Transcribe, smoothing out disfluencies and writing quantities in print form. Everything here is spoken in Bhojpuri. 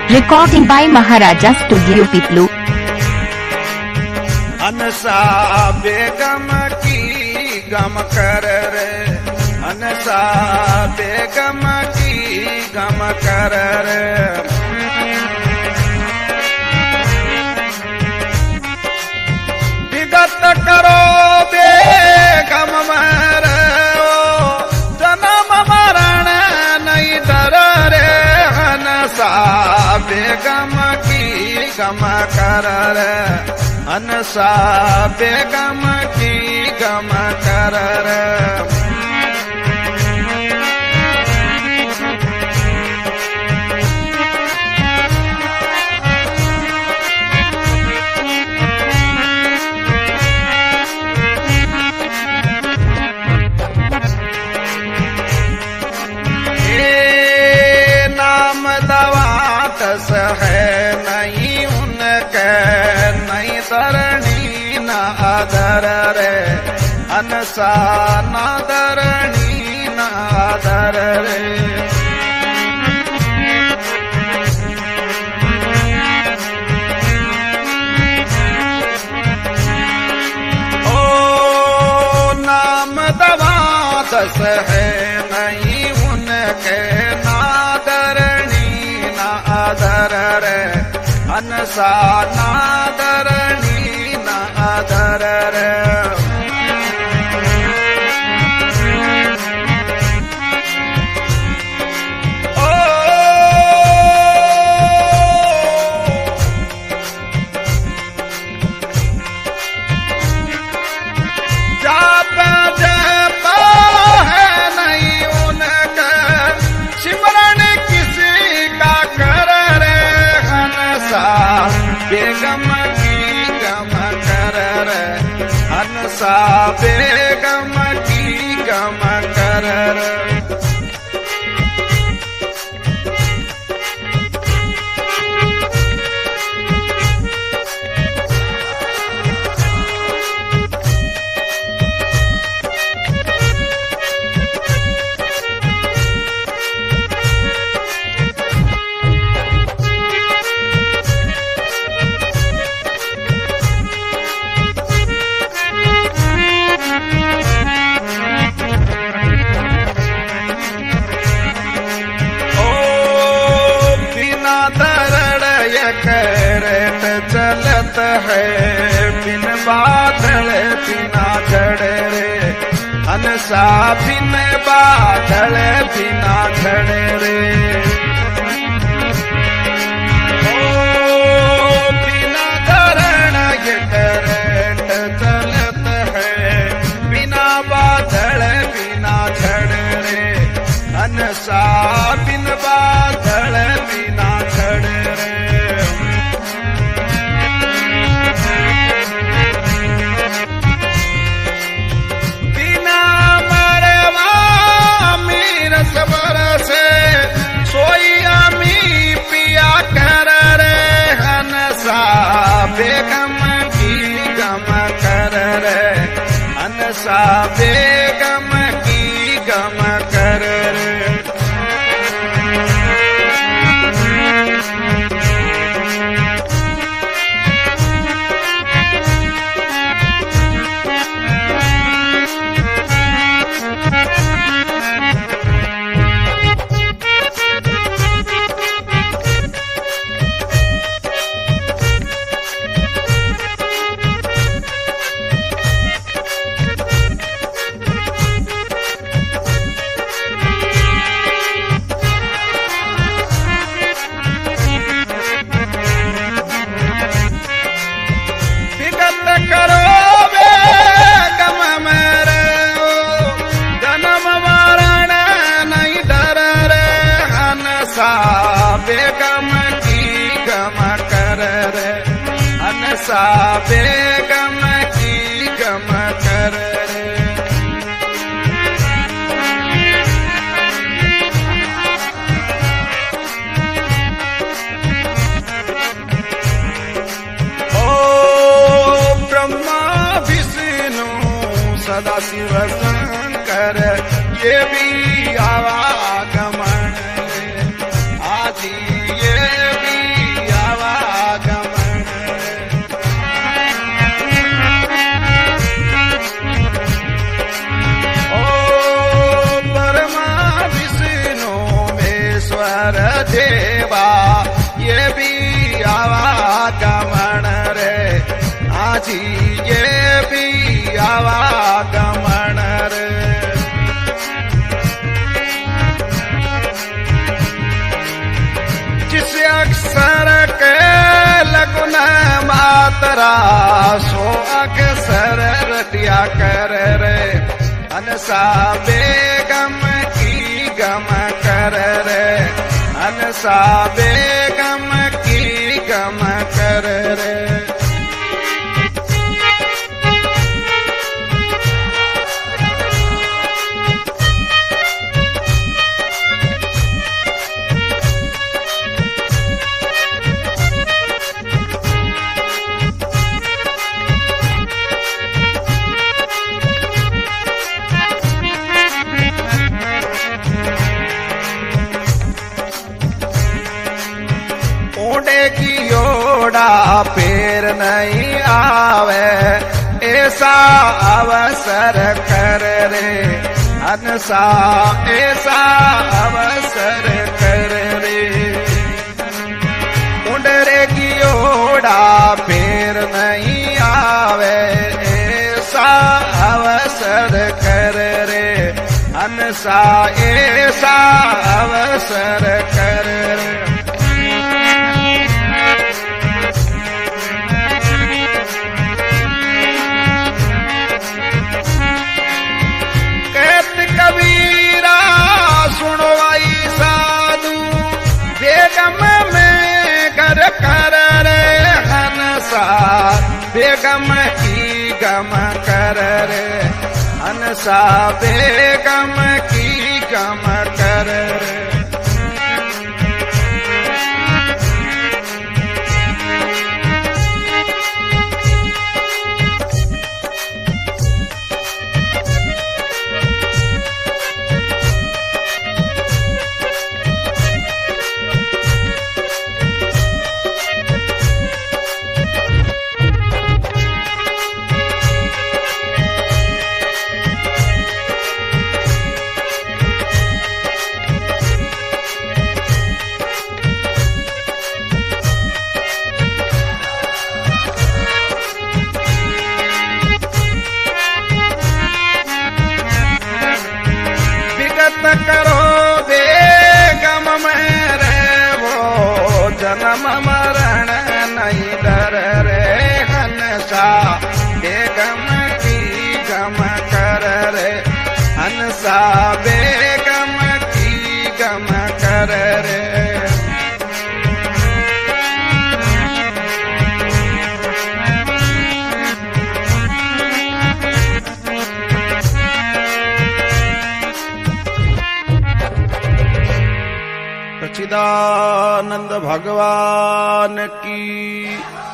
Recording by Maharaja Studio Piplu. अनसा बेगम की गम कर रे, अनसा बेगम की गम कर रे। विगत करो बेगम मरो, जन्म मरण नहीं डर रे। अनसा बेगम की गम कर रे, अनसा बेगम की गम कर रे। ये नाम दवातस है नहीं उनके, नहीं धरणी न आदर रे। अनसा न धरणी न आदर रे। ओ नाम दवातस है नहीं उनके, ना धरणी न आदर रे। अनसा नादरणी न आदर रे। ओ जाप जप है नहीं उनका, सिमरन किसी का कर रे। अनसा बेगम की गम कर रे, अनसा बेगम की गम कर रे। करट चलत है बिन बादल बिना झड़े रे। अनसा बिन बादल बिना झड़े रे। ओ बिना धरण ये करट चलत है बिना बादल बिना झड़े रे। अनसा बिन बादल बिना झड़े रे। बेगम की गम कर रे, अनसा बेगम की गम कर रे। बेगम की गम कर रे, अनसा बेगम की गम कर रे। ओ ब्रह्मा विष्णु सदा शिव शंकर ये भी आवागमन आदि ये भी माझी ये भी आवागमन रे। जिस अक्षर के लगुन मातरा सो अक्षर रटिया कर रे। अनसा बेगम की गम कर रे। अनसा बेगम की गम कर रे। ऊँटे की ओड़ा पेर नहीं आवे ऐसा अवसर कर रे। अनसा ऐसा अवसर कर रे। ऊँटे की ओड़ा पेर नहीं आवे ऐसा अवसर कर रे। अनसा ऐसा अवसर कर रे। कबीरा सुनवाई साधु बेगम में घर कर रे। हनसा बेगम की गम कर रे। हनसा बेगम की गम कर रे। करो बेगम में रे वो जन्म मरण नहीं डर रे। हनसा बेगम की गम कर रे। हनसा बेगम की गम कर रे। सच्चिदानंद भगवान की